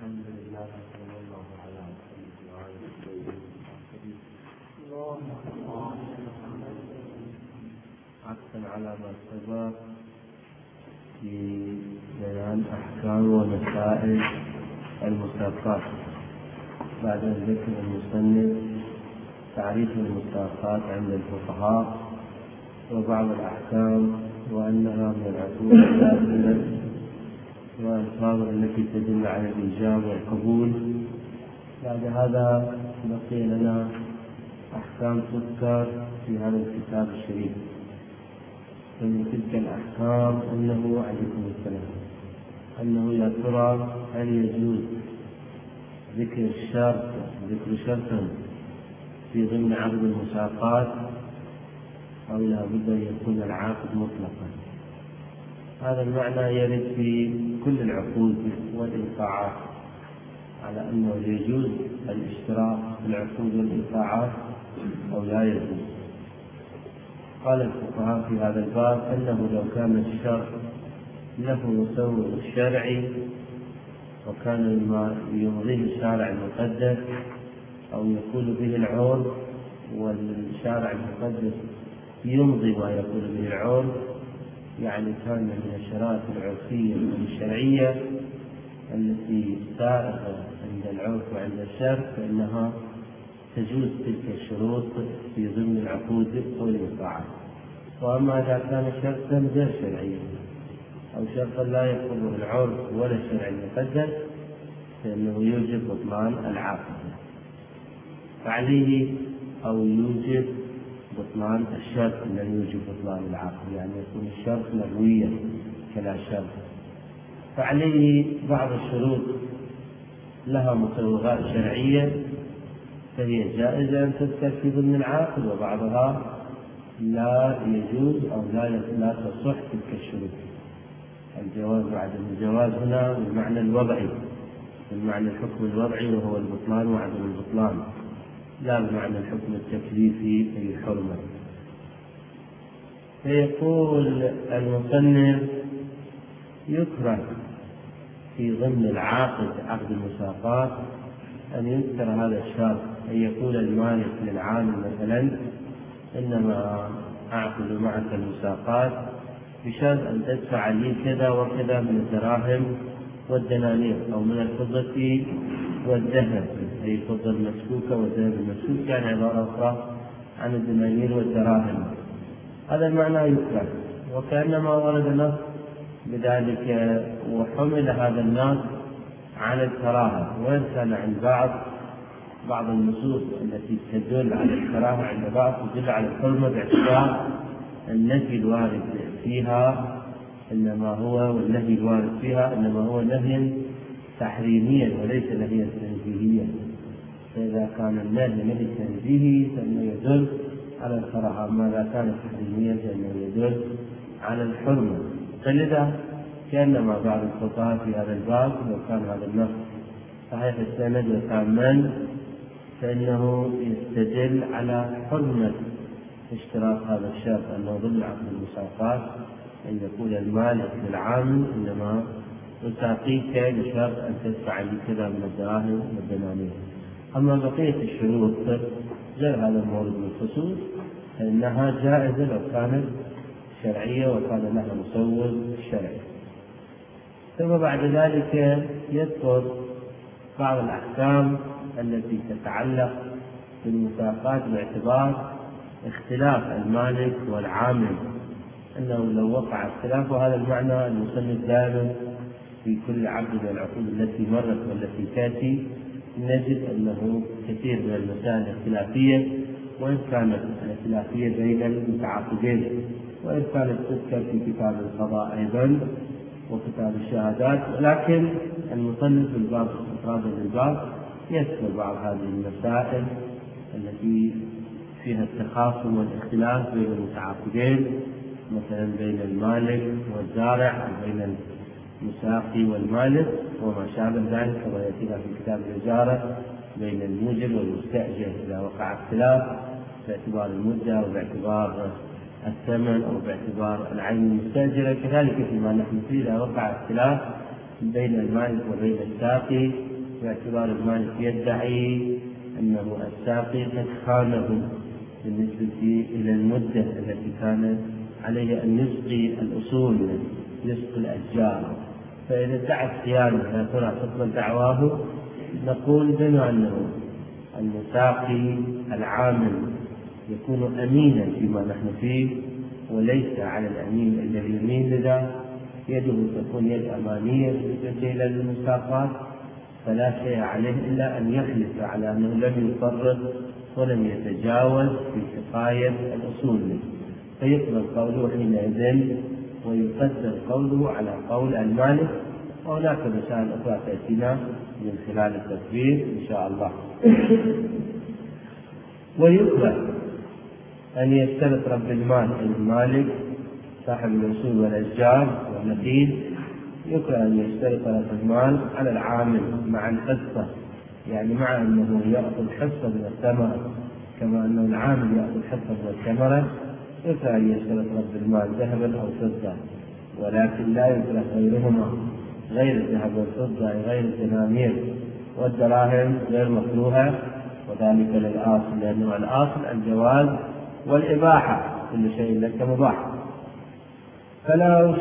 الحمد لله صلى الله على محمد وعلى آله وصحبه. عكسا على ما سبق في بيان أحكام ومسائل المساقات، بعد أن ذكر المصنف تعريف المساقات عند الفقهاء وبعض الأحكام وأنها من العقود الثلاثة والألفاظ التي تدل على الإيجاب والقبول. بعد هذا بقي لنا أحكام تذكر في هذا الكتاب الشريف. ومن تلك الأحكام أنه عليكم السلام أنه يا ترى هل يجوز ذكر شرط في ضمن عقد المساقات أو لا بد أن يكون العاقد مطلقا. هذا المعنى يرد في كل العقود والإيقاعات على أنه يجوز الاشتراك في العقود والإيقاعات أو لا يجوز. قال الفقهاء في هذا الباب أنه لو كان الشرط له مسوغ شرعي وكان يمضيه الشارع المقدس أو يقول به العرف والشارع المقدس يمضي ما يقول به العرف، يعني كان من الشرائط العرفية والشرعية التي سائغة عند العرف وعند الشرع فإنها تجوز تلك الشروط في ضمن العقود والإيقاعات. وأما إذا كان شرطا غير شرعيا أو شرطا لا يقوله العرف ولا الشرع المقدس فإنه يوجب بطلان العقد، فعليه أو يوجب بطلان الشرط الذي يوجب بطلان العقد، يعني يكون الشرط لغويا كلا شرط. فعليه بعض الشروط لها مسوغات شرعية فهي جائزة أن تذكر في ضمن العقد، وبعضها لا يجوز أو لا تصح تلك الشروط. الجواز وعدم الجواز هنا بالمعنى الوضعي، بالمعنى الحكم الوضعي وهو البطلان وعدم البطلان، لا بمعنى الحكم التكليفي في الحرمة. فيقول المصنف يكره في ضمن عقد المساقات أن يذكر هذا الشرط، أن يقول المالك للعامل مثلا إنما أعقد معك المساقات بشرط أن تدفع لي كذا وكذا من الدراهم والدنانير أو من الفضة والذهب، أي الفضة المسكوكة والذهب المسكوك، يعني عبارة أخرى عن الدنانير والدراهم. هذا المعنى يكره، وكأنما ورد نص بذلك وحمل هذا النص على الكراهة، وإن كان عند بعض النصوص التي تدل على الكراهة عند بعض تدل على الحرمة باعتبار النهي الوارد فيها إنما هو نهي تحريميا وليس نهيا تنزيهيا. فإذا كان النهي نهي تنزيهي فإنه يدل على الكراهة، أما إذا كان تحريميا فإنه يدل على الحرمة. فلذا كأنما بعض الفقهاء في هذا الباب لو كان هذا النص صحيح السند وتاما فإنه يستدل على حرمة اشتراك هذا الشرط، أنه ضمن عقد المساقات أن يقول المالك للعامل إنما أساقيك بشرط أن تدفع لي كذا من الدراهم والدنانير. أما بقية الشروط غير هذا المورد من الخصوص فإنها جائزة لو كانت شرعية وكان لها مسوغ شرعي. ثم بعد ذلك يذكر بعض الأحكام التي تتعلق بالمساقات باعتبار اختلاف المالك والعامل، أنه لو وقع اختلاف، وهذا المعنى المصنف دائما في كل عقد من العقود التي مرت والتي تأتي نجد أنه كثير من المسائل الاختلافية، وإن كانت الاختلافية بين المتعاقدين، وإن كانت تذكر في كتاب القضاء أيضا وكتاب الشهادات، ولكن المصنف بالباب استطرادا للباب يذكر بعض هذه المسائل التي فيها التخاصم والاختلاف بين المتعاقدين، مثلا بين المالك والزارع أو بين المساقي والمالك وما شابه ذلك، كما يأتي في كتاب الإجارة بين الموجب والمستأجر إذا وقع اختلاف باعتبار المدة أو باعتبار الثمن أو باعتبار العين المستأجرة. كذلك فيما نحن فيه إذا وقع اختلاف بين المالك وبين الساقي باعتبار المالك يدعي أنه الساقي قد خانه بالنسبة إلى المدة التي كان عليه أن يسقي الأصول، يسقي الأشجار. فإذا ادعى الخيانة فيكون حكم دعواه، نقول بما أنه المساقي العامل يكون أمينا فيما نحن فيه، وليس على الأمين الذي يمين لذا يده تكون يد أمانية بالنسبة إلى المساقات، فلا شيء عليه إلا أن يحلف على أنه لم يفرط ولم يتجاوز في سقاية الأصول، فيقبل قوله حينئذ ويقدر قوله على قول المالك. وهناك مسائل أخرى تأتينا من خلال التفسير إن شاء الله. ويكره أن يشترط رب المال المالك صاحب الأصول والأشجار والنخيل، يكره أن يشترط رب المال على العامل مع الحصة، يعني مع أنه يأخذ حصة من الثمرة كما أنه العامل يأخذ حصة من الثمرة، يكره أن يشترط رب المال ذهبا أو فضة، ولكن لا يكره غيرهما، غير الذهب والفضة غير الدنانير والدراهم غير مكروهة، وذلك للأصل، لأنه الأصل الجواز والإباحة، كل شيء لك مباح. فلو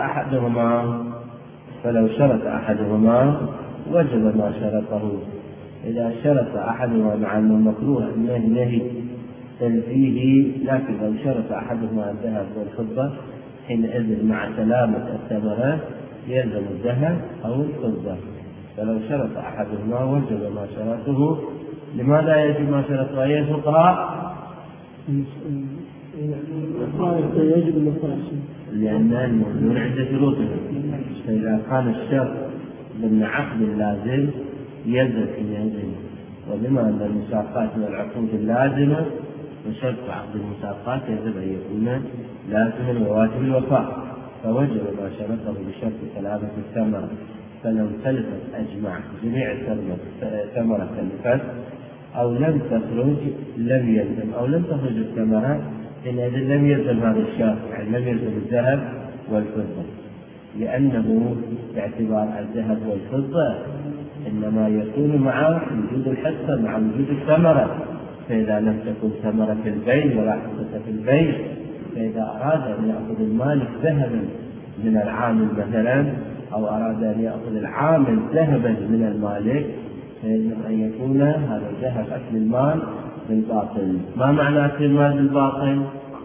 شرط أحدهما وجب ما شرطه. إذا شرط أحدهما مع أنه مكروه نهي تنفيه، لكن لو شرط أحدهما الذهب والفضة حينئذ مع سلامة الثمرات يلزم الذهب أو الفضة. فلو شرط أحدهما وجب ما شرطه. لماذا يجب ما شرطه أي الفقهاء؟ لأن المؤمنون عند شروطهم، فإذا كان الشرط ضمن عقد لازم يلزم حينئذ. وبما أن المساقات من العقود اللازمة، وشرط عقد المساقات يجب أن يكون لازما وواجب الوفاء، فوجب ما شرطه بشرط سلامة الثمرة. فلو تلفت أجمع جميع الثمرة تلفت أو لم تخرج لم يلزم، أو لم تخرج الثمرة حينئذ لم يلزم هذا الشرط، يعني لم يلزم الذهب والفضة، لأنه باعتبار الذهب والفضة إنما يكون مع وجود الحصة مع وجود الثمرة. فإذا لم تكن ثمرة في البيع ولا حصة في البيع، فإذا أراد أن يأخذ المالك ذهبا من العامل مثلا، أو أراد أن يأخذ العامل ذهبا من المالك، فيجب أن يكون هذا الذهب أكل المال بالباطل. ما معنى أكل المال بالباطل؟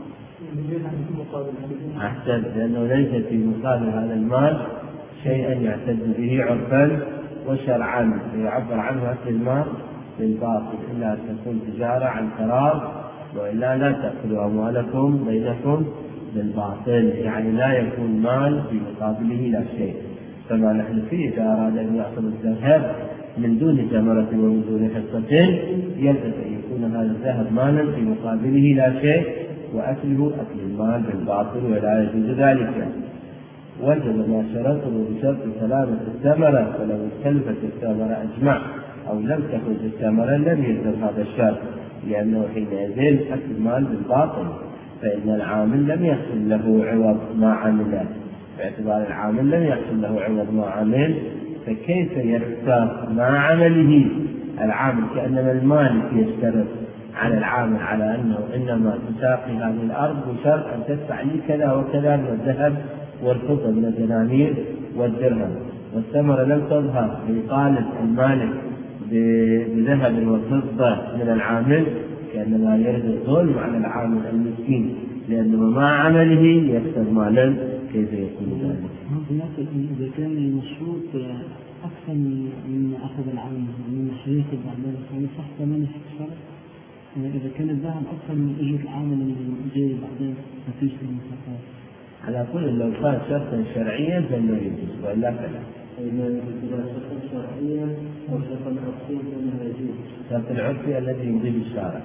أحسن، لأنه ليس في مقابل هذا المال شيئا يعتد به عرفا وشرعا، فيعبر عنه أكل المال بالباطل، إلا أن تكون تجارة عن قرار، وإلا لا تأكلوا أموالكم بينكم بالباطل، يعني لا يكون مال في مقابله لا شيء. فما نحن فيه إذا أراد أن يأخذ الذهب من دون ثمرة ومن دون حصة يجب أن يكون هذا الذهب مالا في مقابله لا شيء، وأكله أكل المال بالباطل ولا يجوز ذلك. وجب ما شرطه بشرط سلامة الثمرة، فلو اختلفت الثمرة أجمع أو لم تخرج الثمرة لم يلزم هذا الشرط، لأنه حينئذ أكل المال بالباطل، فإن العامل لم يحصل له عوض ما عمله، باعتبار العامل لم يحصل له عوض ما عمل، فكيف يختار مع عمله العامل؟ كأنما المالك يشترط على العامل على أنه إنما تساقي هذه الأرض بشرط أن تدفع لي كذا وكذا من الذهب والفضة من الدنانير والدرهم، والثمرة لم تظهر ليطالب المالك بذهب وفضة من العامل، كأنما يرد الظلم على العامل المسكين، لأنه مع عمله يكسب مالا. كيف يكون ذلك؟ إذا كان المشروط أكثر من أخذ العامل من شريك الأعمال فهو صح ثمن الشرط. إذا كان الذهب أكثر من أجرة العامل اللي جاي بعدين مفيش المساقات. على كل لو كان شرطا شرعيا فإنه يجوز، وإلا فلا. إذا شرطا شرعيا أو شرطا عرفيا فإنه يجوز. الشرط العرفي الذي يمضي بالشارع.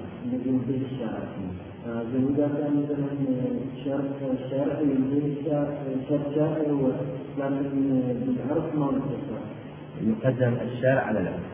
إذا كان مثلا شرط شرعي يمضي شرط شرعي لكن بالعرف ما يصح. يقدم الشرع على العرف،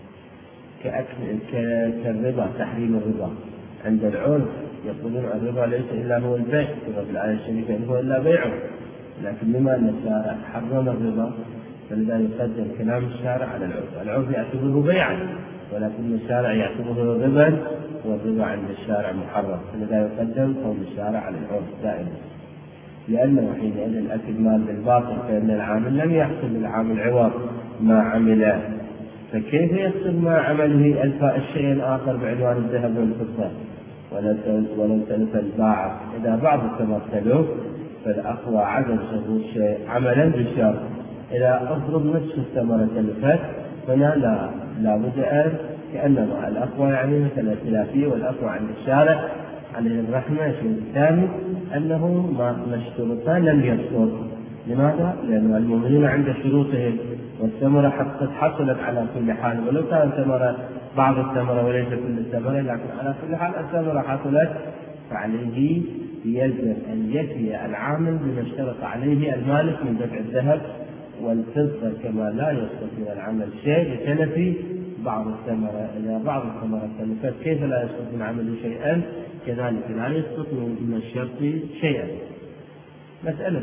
كالربا، تحريم الربا عند العرف يقولون الربا ليس إلا هو البيع، كما في الآية الشريفة إن هو إلا بيعه، لكن بما أن الشارع حرم الربا فلذا يقدم كلام الشارع على العرف. العرف يعتبره بيعا، ولكن الشارع يعتبره ربا، والربا عند الشارع محرم، فلذا يقدم قول الشارع على العرف دائما، لأنه حينئذ أكل مال بالباطل، فإن العامل لم يحصل للعامل عوض ما عمله، فكيف يحصل ما عمله الشيء الآخر بعنوان الذهب والفضة؟ ولو تلف الباعة إذا بعض الثمر تلف، فالأقوى عدم ثبوت شيء عملا بالشرط. إذا أفرض نصف الثمرة تلفت، هنا لا بد أن كأنما الأقوى يعني مثل الثلاثية، والأقوى عند الشارع عليه الرحمة. الشيء الثاني أنه ما اشترطان لم يسقط. لماذا؟ لأن المؤمنين عند شروطهم، والثمرة قد حصلت على كل حال، ولو كانت ثمرة بعض الثمرة وليس كل الثمرة، لكن على كل حال الثمرة حصلت، فعليه يلزم أن يفي العامل بما اشترط عليه المالك من دفع الذهب والفضة، كما لا يسقط من العمل شيء لتلف بعض الثمرة. إذا بعض الثمرة تلفت كيف لا يسقط من عمله شيئا؟ كذلك لا يسقط من الشرط شيئا. مسألة.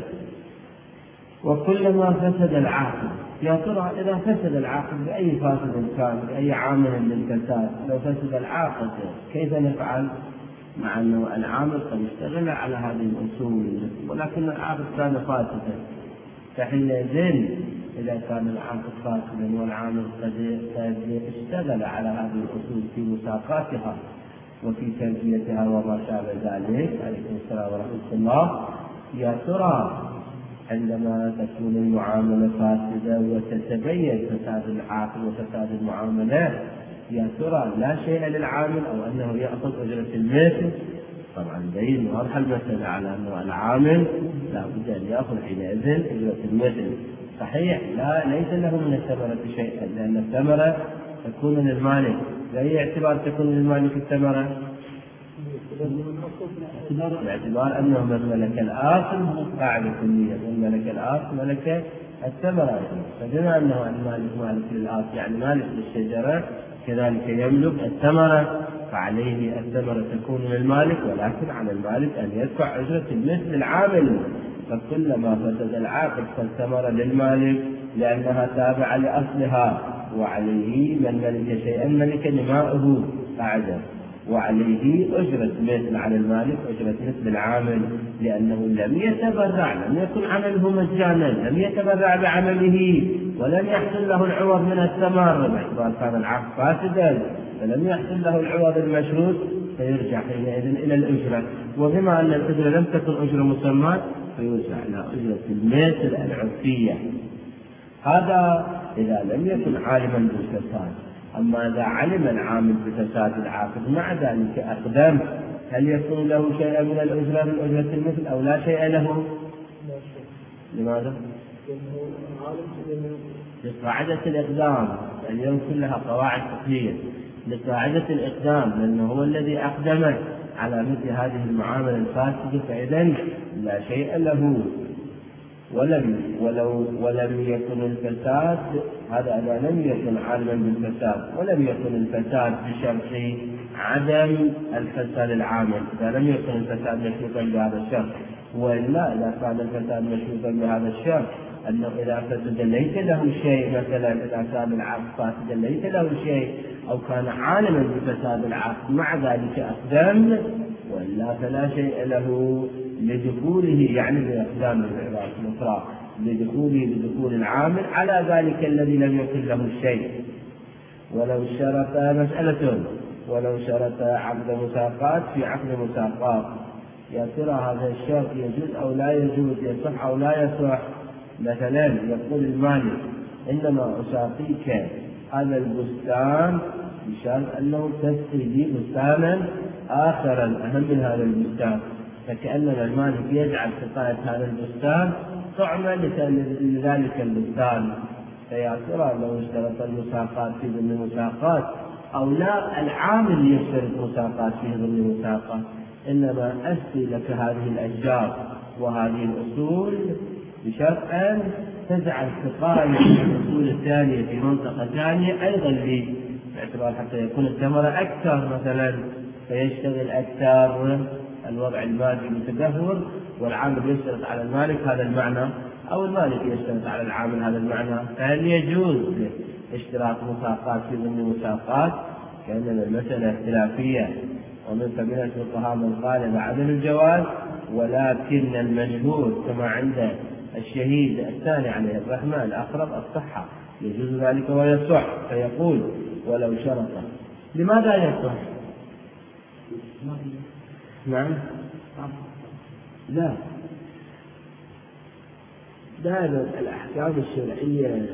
وكلما فسد العاقل، يا ترى إذا فسد العاقل بأي فاسد كان، بأي عامل للفساد، لو فسد العاقل كيف نفعل؟ مع أنه العامل قد اشتغل على هذه الأصول، ولكن العاقل كان فاسدا، فحينئذ إذا كان العاقل فاسدا والعامل قد اشتغل على هذه الأصول في مساقاتها وفي تنفيذها وما شابه ذلك، عليكم السلام ورحمة الله، يا ترى عندما تكون المعاملة فاسدة وتتبين فساد العاقل وفساد المعاملات، يا ترى لا شيء للعامل أو أنه يأخذ أجرة المثل؟ طبعا بين واضح المسألة على أنه العامل لا بد أن يأخذ حينئذ أجرة المثل. صحيح ليس له من الثمرة شيئا، لأن الثمرة تكون للمالك. بأي اعتبار تكون للمالك الثمرة؟ باعتبار أنه من ملك الأصل قاعدة كلية، من ملك الأصل ملك الثمرة، فبما أنه المالك مالك للأصل يعني مالك للشجرة، كذلك يملك الثمرة، فعليه الثمرة تكون للمالك، ولكن على المالك أن يدفع أجرة المثل العامل. فكلما فسد العاقل فالثمرة للمالك لأنها تابعة لأصلها، وعليه من ملك شيئا ملك نماؤه قاعدة، وعليه أجرة مثل على المالك أجرة مثل العامل، لأنه لم يتبرع، لم يكن عمله مجانا، لم يتبرع بعمله، ولم يحصل له العوض من الثمر، باعتبار كان العقد فاسدا فلم يحصل له العوض المشروط، فيرجع حينئذ إلى الأجرة. وبما أن الأجرة لم تكن أجرة مسمى فيرجع إلى أجرة المثل العرفية. هذا إذا لم يكن عالما بالفساد. أما إذا علم العامل بفساد العاقد مع ذلك أقدم، هل يكون له شيء من الأجرة من أجرة المثل أو لا شيء له؟ لماذا؟ لقاعدة الإقدام، اليوم كلها قواعد فقهية لقاعدة الإقدام، لأنه هو الذي أقدم على مثل هذه المعاملة الفاسدة، فإذن لا شيء له. ولم يكن الفساد، هذا إذا لم يكن عالما بالفساد، ولم يكن الفساد بشرط عدم الفساد العامل، إذا لم يكن الفساد مشروطا بهذا الشرط. وإلا إذا كان الفساد مشروطا بهذا الشرط أنه إذا فسد ليس له شيء، مثلا إذا كان العقد فاسدا ليس له شيء، أو كان عالما بفساد العقد مع ذلك أقدم، وإلا فلا شيء له لدخوله، يعني بإقدام العبارة الأخرى لدخوله بدخول العامل على ذلك الذي لم يكن له شيء. ولو شرط مسألة، ولو شرط عقد مساقات في عقد مساقات، يا ترى هذا الشرط يجوز أو لا يجوز، يصح أو لا يصح؟ مثلا يقول المالك إنما أساقيك هذا البستان بشرط أنه تسقي لي بستانا آخرا أهم من هذا البستان، فكأنما المالك يجعل سقاية هذا البستان طعما لذلك البستان. فيا ترى لو اشترط المساقات في ضمن المساقات أو لا، العامل يشترط مساقات في ضمن المساقات، إنما أسقي لك هذه الأشجار وهذه الأصول بشرط أن تجعل سقاية الأصول الثانية في منطقة ثانية أيضا لي، باعتبار حتى يكون الثمرة أكثر مثلا، فيشتغل أكثر، الوضع المادي متدهور، والعامل يشترط على المالك هذا المعنى، أو المالك يشترط على العامل هذا المعنى، فهل يجوز اشتراط مساقات في ضمن مساقات؟ كأن المسألة اختلافية، ومن من الفقهاء من قال بعدم الجواز، ولكن المشهور كما عند الشهيد الثاني عليه الرحمة الأقرب الصحة، يجوز ذلك ويصح، فيقول ولو شرط. لماذا يصح؟ نعم، لا، دائما الأحكام الشرعية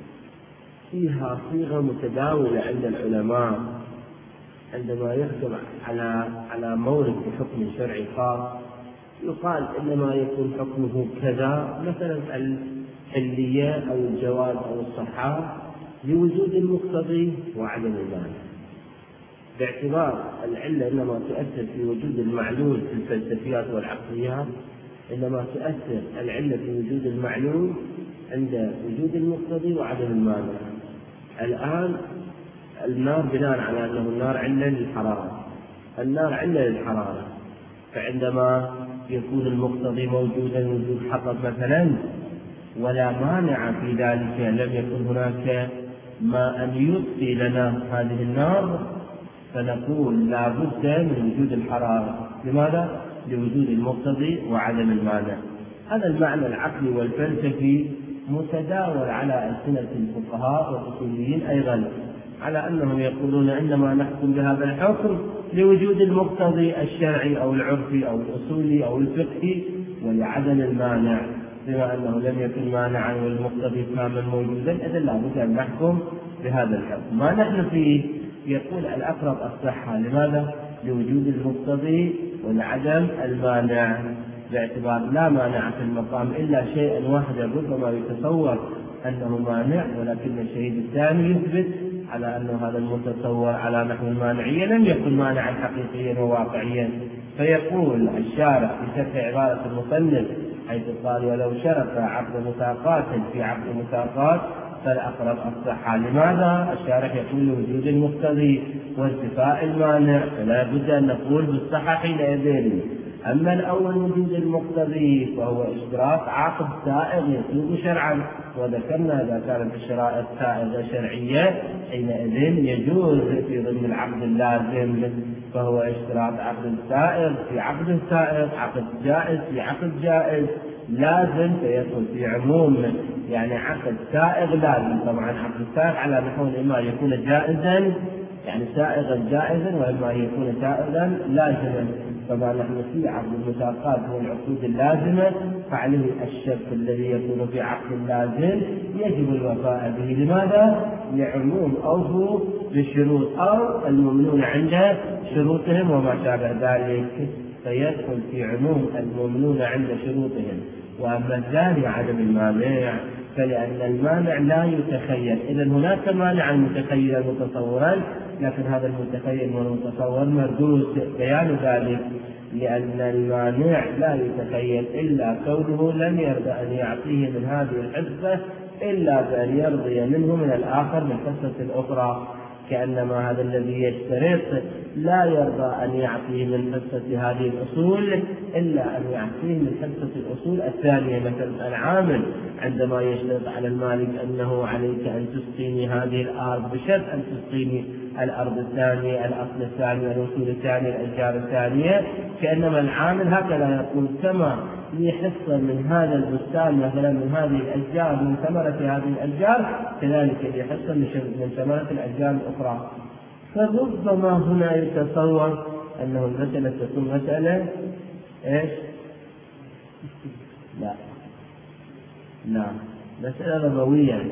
فيها صيغة متداولة عند العلماء عندما يحكم على مورد بحكم شرعي خاص، يقال إنما يكون حكمه كذا، مثلا الحلية أو الجواز أو الصحة لوجود المقتضي وعدم المانع، باعتبار العلة إنما تؤثر في وجود المعلول في الفلسفيات والعقليات، إنما تؤثر العلة في وجود المعلول عند وجود المقتضي وعدم المانع. الآن النار بناء على أنه النار علة للحرارة، النار علة للحرارة، فعندما يكون المقتضي موجودا وجود حطب مثلا ولا مانع في ذلك، لم يكن هناك ما أن يطفي لنا هذه النار، فنقول لا بد من وجود الحرارة. لماذا؟ لوجود المقتضي وعدم المانع. هذا المعنى العقلي والفلسفي متداول على ألسنة الفقهاء والأصوليين أيضا، على أنهم يقولون إنما نحكم بهذا الحكم لوجود المقتضي الشرعي أو العرفي أو الأصولي أو الفقهي ولعدم المانع، بما أنه لم يكن مانعا والمقتضي كاملا موجودا، إذن لا بد أن نحكم بهذا الحكم. ما نحن فيه يقول الأقرب الصحة. لماذا؟ لوجود المقتضي ولعدم المانع، باعتبار لا مانع في المقام إلا شيئا واحدا ربما يتصور أنه مانع، ولكن الشهيد الثاني يثبت على أنه هذا المتصور على نحو المانعية لم يكن مانعا حقيقيا وواقعيا. فيقول الشارع في شرح عبارة المصنف حيث قال ولو شرط عقد مساقات في عقد مساقات فالأقرب الصحة. لماذا؟ الشارح يقول وجود المقتضي وانتفاء المانع، فلا بد أن نقول بالصحة حينئذ. أما الأول وجود المقتضي فهو اشتراط عقد سائغ يطلب شرعا، وذكرنا إذا كانت الشرائط سائغة شرعية حينئذ يجوز في ضمن العقد اللازم، فهو اشتراط عقد سائغ في عقد سائغ، عقد جائز في عقد جائز، لازم فيدخل في عموم يعني عقد سائغ لازم. طبعا عقد سائغ على نحو إما يكون جائزا يعني سائغا جائزا، وإما يكون سائغا لازما. طبعا نحن في عقد المساقات والعقود اللازمة فعليه الشرط الذي يكون في عقد اللازم يجب الوفاء به. لماذا؟ لعموم أوفوا بالشروط أو الممنون عند شروطهم وما شابه ذلك، فيدخل في عموم الممنون عند شروطهم. وأما الثاني عدم المانع فلأن المانع لا يتخيل، إذن هناك مانعا متخيلا متصورا، لكن هذا المتخيل والمتصور مردود بيان ذلك، لأن المانع لا يتخيل إلا كونه لم يرضى أن يعطيه من هذه الحصة إلا بأن يرضي منه من الآخر من حصة أخرى، كأنما هذا الذي يشترط لا يرضى أن يعطيه من حصة هذه الأصول إلا أن يعطيه من حصة الأصول الثانية. مثلا العامل عندما يشترط على المالك أنه عليك أن تسقيني هذه الأرض بشرط أن تسقيني الأرض الثانية، الأصل الثاني، الأصول الثانية، الأشجار الثانية، كأنما العامل هكذا يقول كما لي حصة من هذا البستان مثلا من هذه الأشجار من ثمرة هذه الأشجار كذلك لي حصة من ثمرة الأشجار الأخرى. فربما هنا يتصور أنه المسألة تكون مسألة إيش؟ لا مسألة ربوية،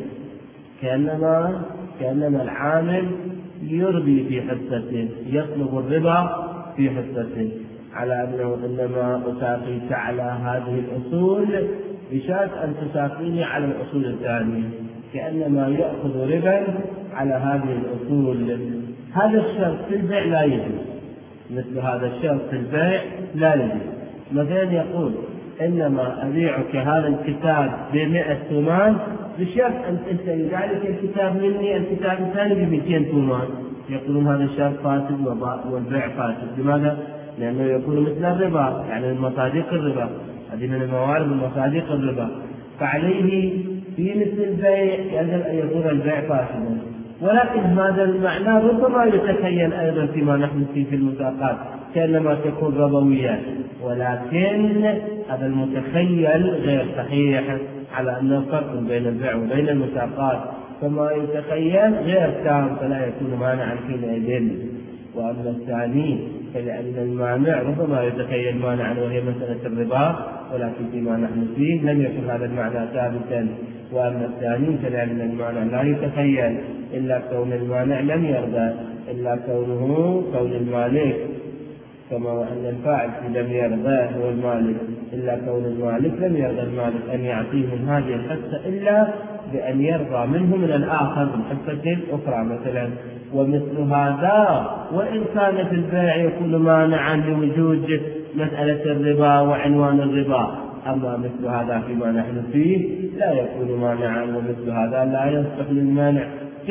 كأنما العامل يربي في حصته، يطلب الربا في حصته، على أنه إنما أساقيك على هذه الأصول بشرط أن تساقيني على الأصول الثانية، كأنما يأخذ ربا على هذه الأصول. هذا الشرط في البيع لا يجوز، مثل هذا الشرط في البيع لا يجوز. مثلا يقول إنما أبيعك هذا الكتاب ب100 تومان بشرط أن تشتري ذلك الكتاب مني الكتاب الثاني ب200 تومان. يقولون هذا الشرط فاسد والبيع فاسد. لماذا؟ لأنه يكون مثل الربا، يعني من مصادق الربا، هذه من الموارد من مصادق الربا. فعليه في مثل البيع يجب أن يكون البيع فاسدا. ولكن هذا المعنى ربما يتخيل أيضا فيما نحن فيه في المساقات كأنما تكون ربوية، ولكن هذا المتخيل غير صحيح، على أنه فرق بين البيع وبين المساقات، فما يتخيل غير تام فلا يكون مانعا حينئذ. وأما الثاني فلأن المانع ربما يتخيل مانعا وهي مسألة الربا، ولكن فيما نحن فيه لم يكن هذا المعنى ثابتا. وأما الثاني فلأن المانع لا يتخيل إلا كون المانع لم يرضى، إلا كون المالك، كما وأن الفاعل لم يرضى هو المالك، إلا كون المالك لم يرضى المالك أن يعطيه من هذه الحصة إلا بأن يرضى منه من الآخر من حصة أخرى مثلا. ومثل هذا وإن كان في البيع يكون مانعا لوجود مسألة الربا وعنوان الربا، أما مثل هذا فيما نحن فيه لا يكون مانعا، ومثل هذا لا يصلح للمانع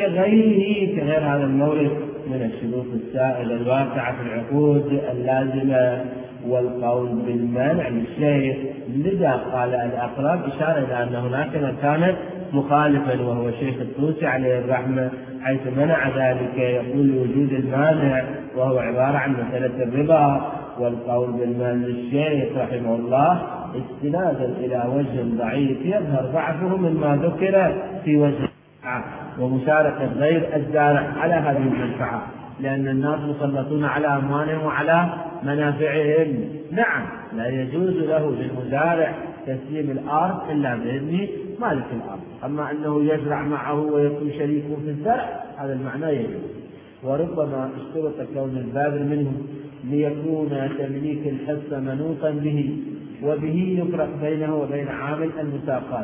كغير هذا المورد من الشروط السائلة الواقعة في العقود اللازمة والقول بالمانع للشيء. لذا قال الأقرب إشارة إلى أن هناك من كان مخالفا وهو شيخ الطوسي عليه الرحمة، حيث منع ذلك يقول وجود المانع وهو عبارة عن مسألة الربا. والقول بالمانع للشيخ رحمه الله استنادا إلى وجه ضعيف يظهر ضعفه مما ذكر في وجه ومشاركة غير الزارع على هذه المنفعة، لأن الناس مسلطون على أموالهم وعلى منافعهم. نعم لا يجوز له للمزارع تسليم الأرض إلا بإذن مالك الأرض، أما أنه يزرع معه ويكون شريكه في الزرع هذا المعنى يجوز. وربما اشترط كون البادر منه ليكون تمليك الحصة منوطا به، وبه يفرق بينه وبين عامل المساقات.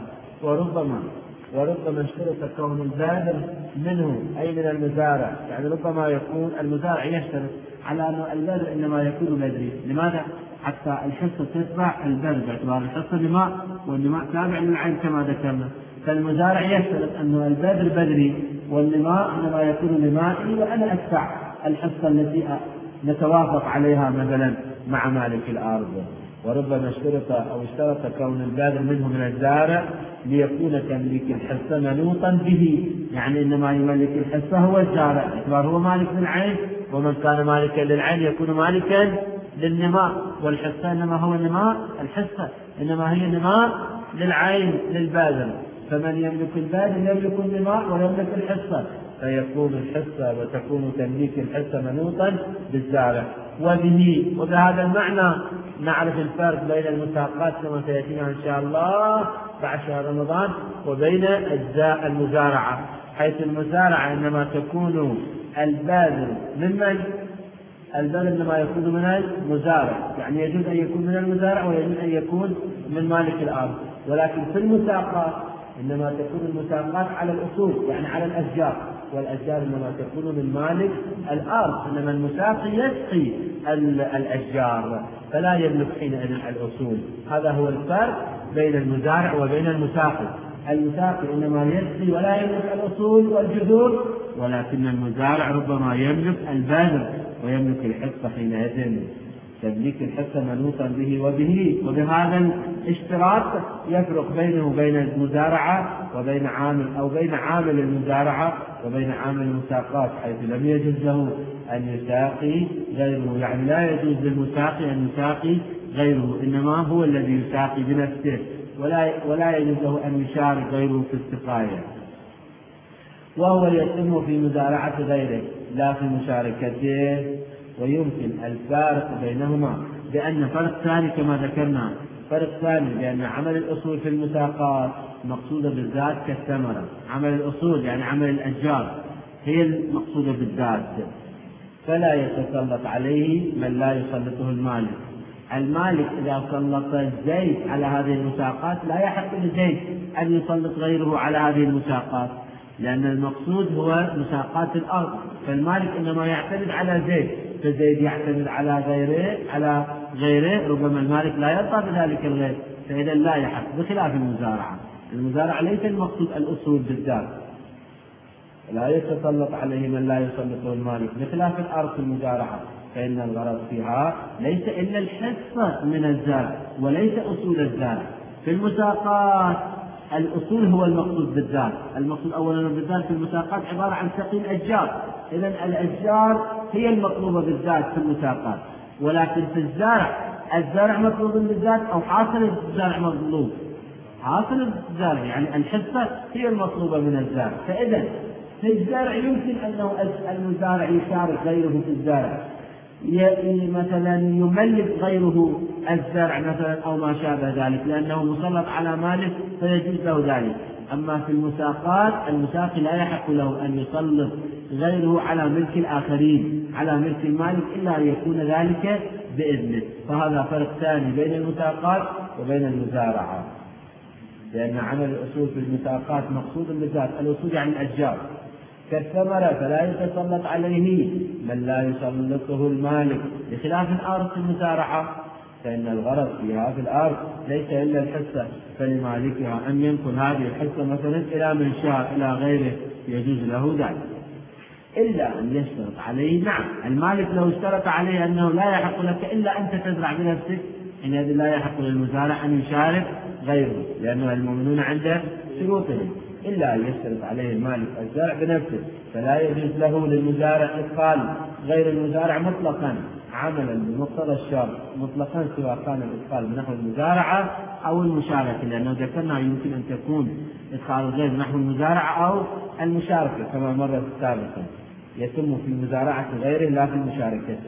وربما اشترط كون البادر منه أي من المزارع، يعني ربما يكون المزارع يشترط على أن البادر إنما يكون بدري. لماذا؟ حتى الحصة تتبع البادر باعتبار الحصة نماء، والنماء تابع للعين كما ذكرنا، فالمزارع يشترط أن البادر بدري والنماء إنما يكون نمائي، وأنا أدفع الحصة التي نتوافق عليها مثلا مع مالك الأرض. وربما اشترط كون البادر منه من الزارع ليكون تمليك الحصة منوطا به، يعني إنما يملك الحصة هو الزارع باعتبار هو مالك للعين، ومن كان مالكا للعين يكون مالكا للنماء، والحصة إنما هو نماء، الحصة إنما هي نماء للعين للبادر، فمن يملك البادر يملك النماء ويملك الحصة، فيكون الحصة وتكون تمليك الحصة منوطا بالزارع. وبهذا المعنى نعرف الفرق بين المساقات كما سيأتينا إن شاء الله بعد شهر رمضان وبين أجزاء المزارعة، حيث المزارعة إنما تكون البادر ممن البادر إنما يكون من المزارع، يعني يجوز أن يكون من المزارع ويجوز أن يكون من مالك الأرض. ولكن في المساقات إنما تكون المساقات على الأصول، يعني على الأشجار، والأشجار إنما تكون من مالك الأرض، إنما المساقي يسقي الأشجار فلا يملك حينئذ الأصول. هذا هو الفرق بين المزارع وبين المساقي. المساقي إنما يسقي ولا يملك الأصول والجذور، ولكن المزارع ربما يملك البذر ويملك الحصة حينئذ. تمليك الحصة منوطا به وبهذا الاشتراط يفرق بينه وبين المزارعة وبين عامل أو بين عامل المزارعة وبين عامل المساقات، حيث لم يجوز له أن يساقي غيره، يعني لا يجوز للمساقي أن يساقي غيره، إنما هو الذي يساقي بنفسه، ولا يجوز له أن يشارك غيره في السقاية، وهو يتم في مزارعة غيره لا في مشاركته. ويمكن الفارق بينهما بأن فرق ثاني كما ذكرنا، فرق ثاني بأن عمل الأصول في المساقات مقصودة بالذات كالثمرة، عمل الأصول يعني عمل الأشجار هي المقصودة بالذات، فلا يتسلط عليه من لا يسلطه المالك. المالك إذا سلط الزيت على هذه المساقات لا يحق للزيت أن يسلط غيره على هذه المساقات، لأن المقصود هو مساقات الأرض، فالمالك إنما يعتمد على زيت، فالزيت يعتمد على غيره ربما المالك لا يرضى بذلك الغير، فإذا لا يحق، بخلاف المزارعة ليس المقصود الأصول بالذات، لا يتسلط عليه من لا يسلطه المالك، بخلاف الأرض في المزارعة فإن الغرض فيها ليس إلا الحصة من الزارع وليس أصول الزارع. في المساقات الأصول هو المقصود بالذات. المقصود أولا بالذات في المساقات عبارة عن سقي الأشجار، إذن الأشجار هي المطلوبة بالذات في المساقات. ولكن في الزرع مطلوب بالذات أو حاصل الزرع مطلوب؟ حاصل الزرع، يعني الحصة هي المطلوبة من الزرع. فإذا في الزرع يمكن أنه المزارع يشارك غيره في الزرع، مثلا يملك غيره الزرع مثلا أو ما شابه ذلك، لأنه مسلط على مالك فيجوز له ذلك. أما في المساقات المساقي لا يحق له أن يسلط غيره على ملك الآخرين، على ملك المالك، إلا أن يكون ذلك بإذنه. فهذا فرق ثاني بين المساقات وبين المزارعة، لأن عمل الأصول في المساقات مقصود بالذات. الأصول يعني الأشجار كالثمرة فلا يتسلط عليه من لا يسلطه المالك، بخلاف الأرض في المزارعة فإن الغرض فيها في الأرض ليس إلا الحصة، فلمالكها أن ينقل هذه الحصة مثلا إلى من شاء إلى غيره يجوز له ذلك، إلا أن يشترط عليه. نعم المالك لو اشترط عليه أنه لا يحق لك إلا أنت تزرع بنفسك، حينئذ لا يحق للمزارع أن يشارك غيره، لأنه المؤمنون عنده شروطهم. إلا أن يشترط عليه المالك الزرع بنفسه، فلا يجوز له للمزارع إدخال غير المزارع مطلقا عملا بمقتضى الشرط مطلقا، سواء كان الإدخال بنحو المزارعة أو المشاركة، لأنه ذكرنا يمكن أن تكون إدخال الغير نحو المزارعة أو المشاركة كما مر سابقا، يتم في مزارعة غيره لا في مشاركته.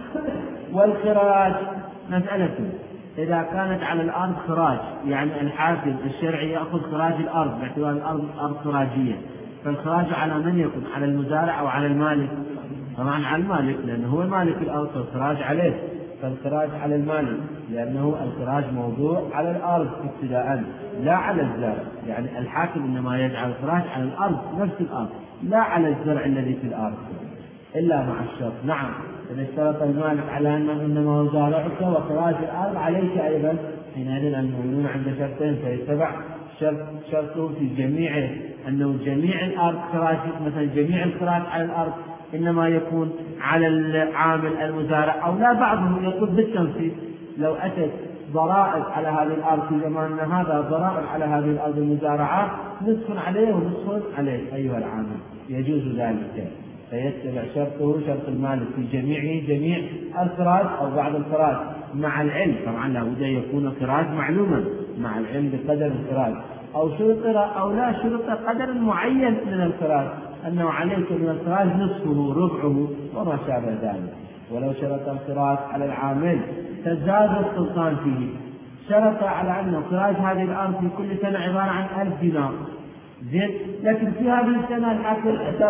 والخراج مسألة، إذا كانت على الأرض خراج، يعني الحاكم الشرعي يأخذ خراج الأرض باعتبار الأرض أرض خراجية، فالخراج على من يكون؟ على المزارع أو على المالك؟ طبعا على المالك، لأنه هو مالك الأرض فالخراج عليه، فالخراج على المالك، لأنه الخراج موضوع على الأرض ابتداء لا على الزرع. يعني الحاكم إنما يجعل الخراج على الأرض نفس الأرض، لا على الزرع الذي في الأرض، إلا مع الشرط. نعم إذا اشترط المالك على أنه إنما هو زارعك وخراج الأرض عليك أيضا، حينئذ المؤمنون عند شرطين فيتبع شرطه في جميعه، أنه جميع الأرض خراج، مثلا جميع الخراج على الأرض إنما يكون على العامل المزارع، أو لا بعضهم يقول بالتنفيذ، لو أتت ضرائب على هذه الأرض في زماننا هذا، ضرائب على هذه الأرض المزارعة نصف عليه ونصف عليه أيها العامل، يجوز ذلك، فيتبع شرطه شرط المالك في جميعه، جميع الخراج أو بعض الخراج، مع العلم طبعا لا بد أن يكون الخراج معلوما، مع العلم بقدر الخراج، أو شرط أو لا شرط قدر معين من الخراج، أنه عليك من الخراج نصفه ربعه وما شابه ذلك. ولو شرط الخراج على العامل فزاد السلطان فيه، شرط على أن خراج هذه الأرض في كل سنة عبارة عن 1000 دينار زين، لكن في هذه السنة الحاكم أتى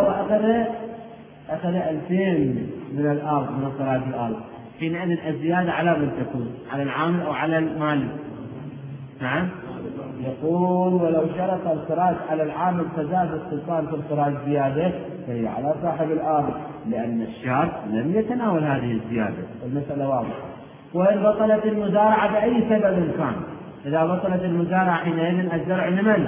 وأخذ 2000 من الأرض، من خراج الأرض، حينئذ الزيادة على من تكون؟ على العامل أو على المالك؟ نعم يقول ولو شرط الخراج على العامل فزاد السلطان في الخراج زيادة فهي على صاحب الأرض، لأن الشارع لم يتناول هذه الزيادة، المسألة واضحة. وإن بطلت المزارعة بأي سبب كان، إذا بطلت المزارعة حينئذ الزرع لمن؟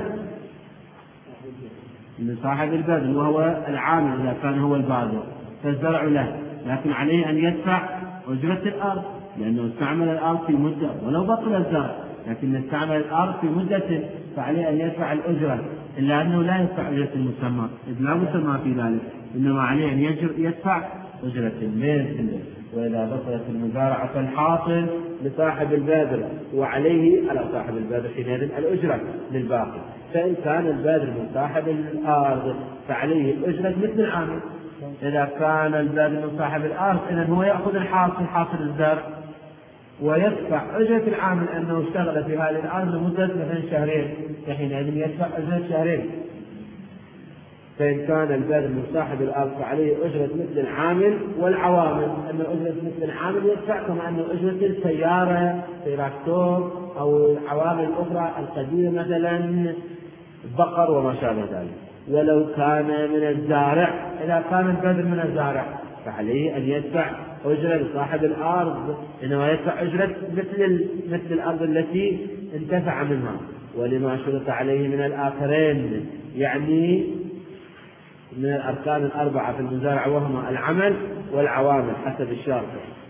لصاحب البذل وهو العامل إذا كان هو الباذر، فالزرع له، لكن عليه أن يدفع أجرة الأرض، لأنه استعمل الأرض في مدة، ولو بطل الزرع لكن استعمل الأرض في مدة فعليه أن يدفع الأجرة، إلا أنه لا يدفع أجرة المسمى إذ لا مسمى في ذلك، إنما عليه أن يدفع أجرة المال. وإذا بطلت المزارعة فالحاصل لصاحب البذر، وعليه على صاحب البذر حينئذ الأجرة للباقي. فإن كان البذر من صاحب الأرض فعليه الأجرة مثل العامل، إذا كان البذر من صاحب الأرض إذن هو يأخذ الحاصل، حاصل الزرع، ويدفع أجرة العامل أنه اشتغل في هذه الأرض لمدة مثلا شهرين، فحينئذ يدفع أجرة شهرين. فإن كان البذر من صاحب الأرض فعليه أجرة مثل العامل، والعوامل أن أجرة مثل العامل يدفع كما أن أجرة السيارة تراكتور أو العوامل الأخرى القديمة مثلا بقر وما شابه ذلك. ولو كان من الزارع، إذا كان البذر من الزارع فعليه أن يدفع أجرة لصاحب الأرض، إنما يدفع أجرة مثل الأرض التي انتفع منها، ولما شرط عليه من الآخرين، يعني من الأركان الأربعة في المزارع وهما العمل والعوامل حسب الشارع.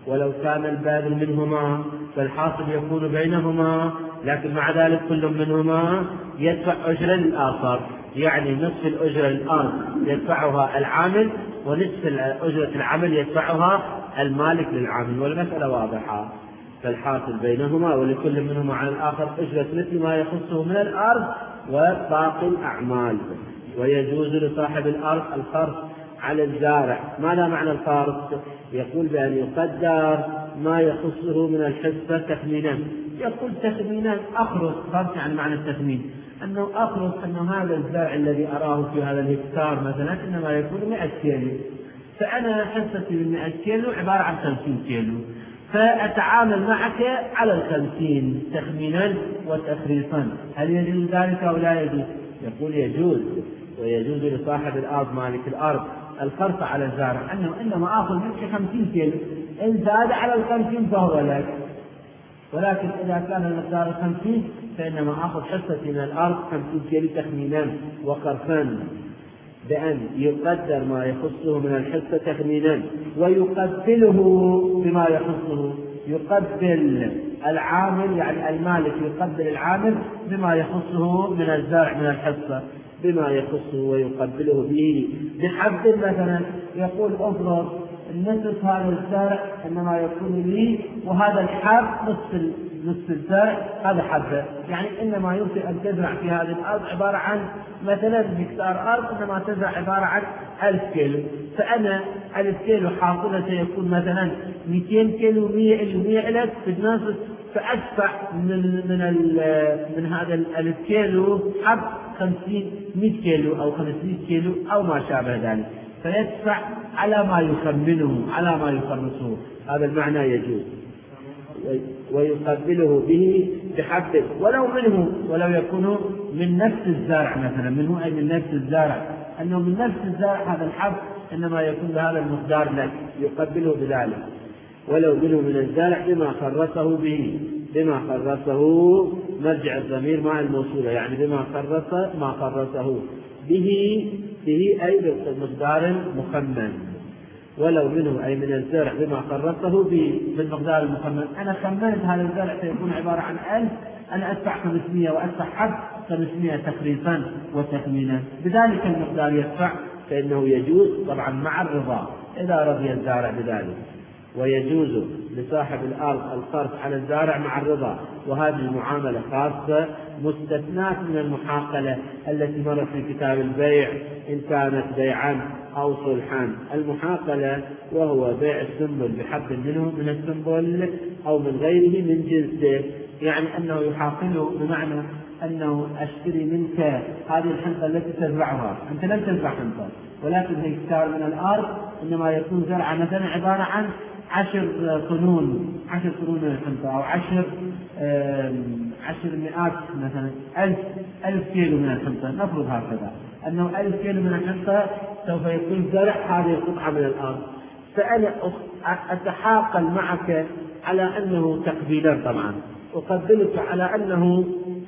ولو كان الباذل منهما فالحاصل يكون بينهما، لكن مع ذلك كل منهما يدفع أجرة للآخر، يعني نصف الأجرة الآن يدفعها العامل ونصف أجرة العمل يدفعها المالك للعامل، والمسألة واضحة. فالحاصل بينهما ولكل منهما على الآخر أجرة مثل ما يخصه من الأرض وباقي الأعمال. ويجوز لصاحب الأرض الخرص على الزارع. ماذا معنى الخرص؟ يقول بأن يقدر ما يخصه من الحصة تخمينا. يقول تخمينا أخرص، خرص يعني معنى التخمين، أنه أخرص أنه هذا الزرع الذي أراه في هذا الهكتار مثلا إنما يكون 100 كيلو، فأنا حصتي من 100 كيلو عبارة عن 50 كيلو، فأتعامل معك على 50 تخمينا وتخريصا. هل يجوز ذلك أو لا يجوز؟ يقول يجوز. ويجوز لصاحب الأرض مالك الأرض الخرص على الزارع، أنه إنما آخذ منك 50 كيلو، إن زاد على 50 فهو لك، ولكن إذا كان المقدار 50 فإنما آخذ حصتي من الأرض 50 كيلو تخمينا وقرصا، بأن يقدر ما يخصه من الحصة تخمينا ويقبله بما يخصه. يقبل العامل يعني المالك يقبل العامل بما يخصه من الزرع من الحصة بما يخصه ويقبله به بحب مثلا. يقول افرض نصف هذا الزرع انما يكون لي، وهذا الحب نصف الزرع هذا حبه، يعني انما يمكن ان تزرع في هذه الارض عباره عن مثلا هكتار ارض انما تزرع عباره عن 1000 كيلو، فانا 1000 كيلو حاصله سيكون مثلا 200 كيلو 100 لك في النصف، فادفع من هذا 1000 كيلو حب 100 كيلو او 500 كيلو او ما شابه ذلك، فيدفع على ما يخمنه على ما يخرصه. هذا المعنى يجوز. ويقبله به بحبه ولو يكون من نفس الزرع مثلا، منه أي من نفس الزرع، أنه من نفس الزرع هذا الحب إنما يكون بهذا المقدار لك، يقبله بذلك. ولو منه من الزرع بما خرصه به، بما خرصه مرجع الضمير مع الموصولة، يعني بما خرصه به أي بمقدار مخمن. ولو منه أي من الزرع بما خرصه بالمقدار المخمن. أنا خمنت هذا الزرع سيكون عبارة عن 1000، أنا أدفع 500 وأدفع حب 500 تخريصا وتخمينا، بذلك المقدار يدفع، فإنه يجوز طبعا مع الرضا إذا رضي الزارع بذلك. ويجوز لصاحب الأرض الخرص على الزارع مع الرضا، وهذه المعاملة خاصة مستثناة من المحاقلة التي مرت في كتاب البيع إن كانت بيعا أو صلحا. المحاقلة وهو بيع السنبل بحب منه من السنبل أو من غيره من جنسه، يعني أنه يحاقله بمعنى أنه أشتري منك هذه الحنطة التي تزرعها، أنت لم تزرع حنطة ولكن هكتار من الأرض إنما يكون زرعة مثلا عبارة عن 10 قرون من الحنطة، أو 10 مئات مثلا 1000 كيلو من الحنطة، نفرض هكذا أنه 1000 كيلو من الحنطة سوف يكون زرع هذه القطعة من الأرض، فأنا أتحاقل معك على أنه تقبيلا، طبعا أقبلك على أنه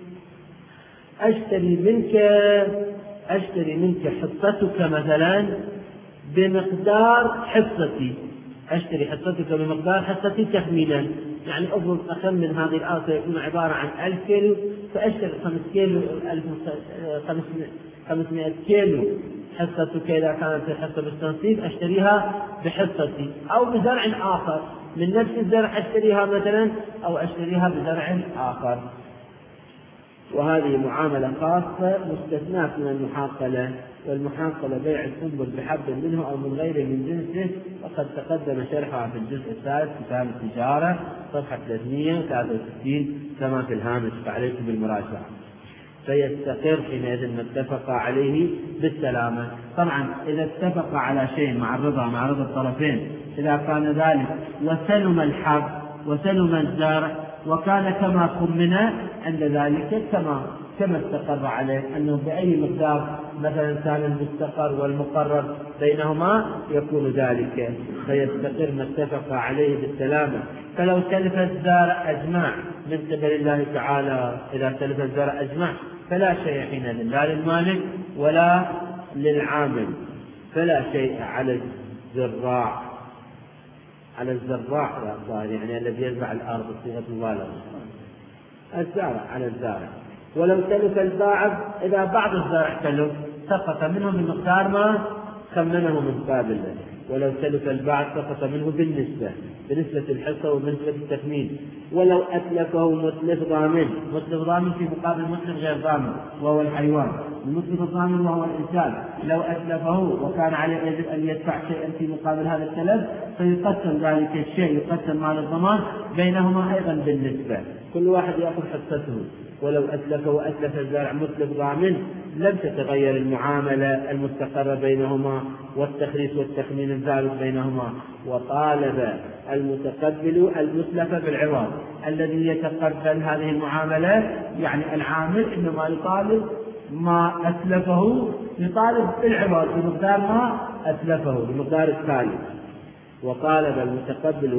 أشتري منك حصتك مثلا بمقدار حصتي، أشتري حصتك بمقدار حصتي تخمينا، يعني أفرض أخمن هذه الأرض يكون عبارة عن 1000 كيلو، فأشتري 500 كيلو حصتك إذا كانت الحصة بالتنصيب أشتريها بحصتي، أو بزرع آخر من نفس الزرع أشتريها مثلا، أو أشتريها بزرع آخر. وهذه معاملة خاصة مستثناة من المحاقلة. والمحاقلة بيع السنبل بحب منه أو من غيره من جنسه، وقد تقدم شرحها في الجزء الثالث كتاب التجارة صفحة 363 كما في الهامش، فعليكم بالمراجعة. فيستقر حينئذ ما اتفق عليه بالسلامة. طبعا إذا اتفق على شيء مع رضا الطرفين، إذا كان ذلك وسلم الحب وسلم الزارع وكان كما خمنا، عند ذلك كما استقر عليه، أنه بأي مقدار مثلا كان المستقر والمقرر بينهما يكون ذلك، فيستقر ما اتفق عليه بالسلامة. فلو تلف الزارع أجمع من قبل الله تعالى، إذا تلف الزارع أجمع فلا شيء حينئذ لا للمالك ولا للعامل، فلا شيء على الزراع على الزراع يعني الذي يزرع الأرض بصيغة مبالغة، الزارع على الزارع. ولو تلف الباعض، إذا بعض الزرع تلف سقط منه بمقدار ما ثمنه من قابل، ولو تلف البعض سقط منه بنسبة الحصة وبنسبة التثمين. ولو أتلفه متلف ضامن، متلف ضامن في مقابل متلف غير ضامن وهو الحيوان، المتلف الضامن وهو الإنسان، لو أتلفه وكان عليه أن يدفع شيئا في مقابل هذا التلف فيقسم ذلك الشيء، يقسم مال الضمان بينهما أيضا بالنسبة، كل واحد يأخذ حصته. ولو أتلف وأتلف الزارع متلف ضامن لم تتغير المعاملة المستقرة بينهما والتخريص والتخمين الثابت بينهما، وطالب المتقبل المتلف بالعوض. الذي يتقبل هذه المعاملة يعني العامل إنما يطالب ما أتلفه، يطالب بالعوض بمقدار ما أتلفه بمقدار التالي. وطالب المتقبل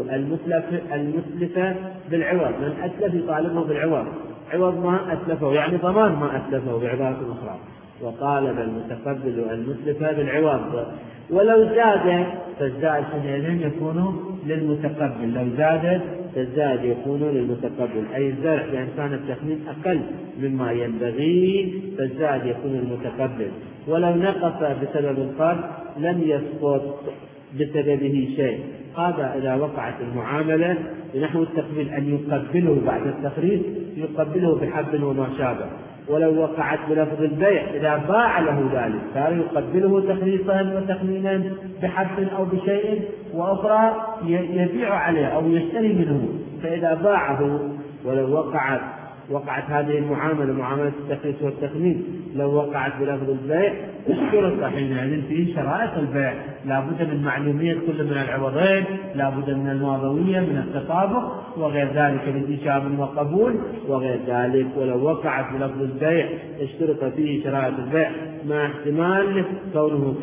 المتلف بالعوض، من أتلف يطالبه بالعوض، عوض ما أتلفه يعني ضمان ما أتلفه بعبارة أخرى. وطالب المتقبل المتلف بالعوض. ولو زاد فالزائد حينئذ يكون للمتقبل، لو زاد فالزائد يكون للمتقبل، أي الزرع بأن كان التخمين أقل مما ينبغي فالزائد يكون للمتقبل. ولو نقص بسبب القرض لم يسقط بسببه شيء. هذا إذا وقعت المعاملة بنحو التقبيل أن يقبله بعد التخريص، يقبله بحب وما شابه. ولو وقعت بلفظ البيع إذا باع له ذلك صار يقبله تخريصا وتخمينا بحب أو بشيء، وأخرى يبيع عليه أو يشتري منه. فإذا باعه ولو وقعت هذه المعاملة معاملة التخريص والتخمين لو وقعت بلفظ البيع اشترط حينئذ فيه شرائط البيع، لا بد من معلومية كل من العوضين، لا بد من الماضوية من التطابق وغير ذلك من إيجاب وقبول وغير ذلك. ولو وقعت بلفظ البيع اشترط فيه شرائط البيع مع احتمال كونه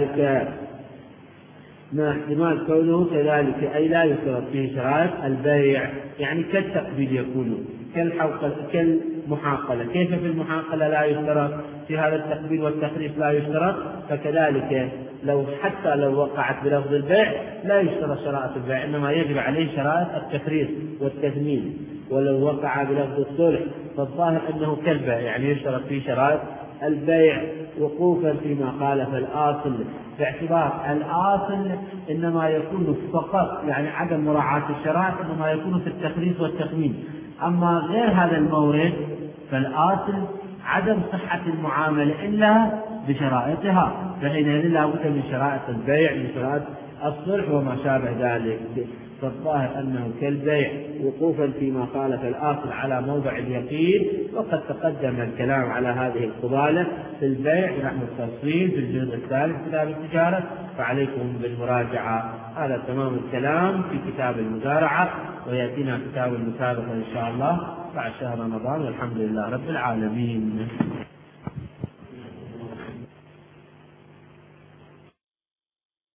كذلك أي لا يشترط فيه شرائط البيع، يعني كالتقبيل يكون كالمحاقلة. كيف في المحاقلة لا يشترط، في هذا التقبيل والتخريص لا يشترط، فكذلك حتى لو وقعت بلفظ البيع لا يشترط شرائط البيع، إنما يجب عليه شرائط التخريص والتثمين. ولو وقع بلفظ الصلح فالظاهر أنه كالبيع، يعني يشترط فيه شرائط البيع وقوفا فيما خالف الآصل، باعتبار الآصل إنما يكون فقط يعني عدم مراعاة الشرائط إنما يكون في التخريص والتخمين. أما غير هذا المورد فالآصل عدم صحة المعاملة إلا بشرائطها، فحينئذ لا بد من شرائط البيع من شرائط الصلح وما شابه ذلك. فالظاهر أنه كالبيع وقوفا فيما خالف الآصل على موضع اليقين. وقد تقدم الكلام على هذه القضالة في البيع نحو التفصيل في الجزء الثالث كتاب التجارة، فعليكم بالمراجعة. هذا تمام الكلام في كتاب المزارعة، ويأتينا كتاب المسابقة إن شاء الله بعد شهر رمضان، والحمد لله رب العالمين.